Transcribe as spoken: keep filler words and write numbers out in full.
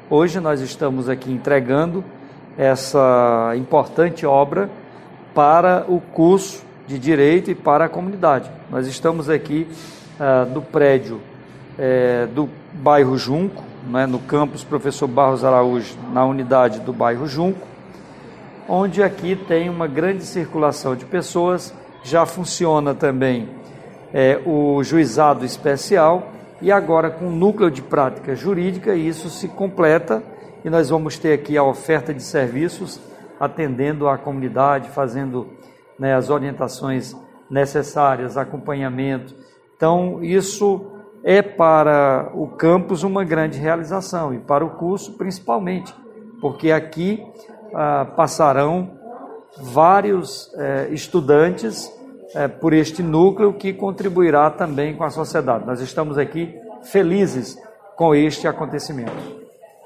Hoje nós estamos aqui entregando essa importante obra para o curso de Direito e para a comunidade. Nós estamos aqui uh, no prédio uh, do bairro Junco, né, no campus Professor Barros Araújo, na unidade do bairro Junco, onde aqui tem uma grande circulação de pessoas, já funciona também uh, o juizado especial e agora com o núcleo de prática jurídica, isso se completa e nós vamos ter aqui a oferta de serviços atendendo a comunidade, fazendo, né, as orientações necessárias, acompanhamento. Então, isso é para o campus uma grande realização e para o curso principalmente, porque aqui ah, passarão vários eh, estudantes eh, por este núcleo que contribuirá também com a sociedade. Nós estamos aqui felizes com este acontecimento.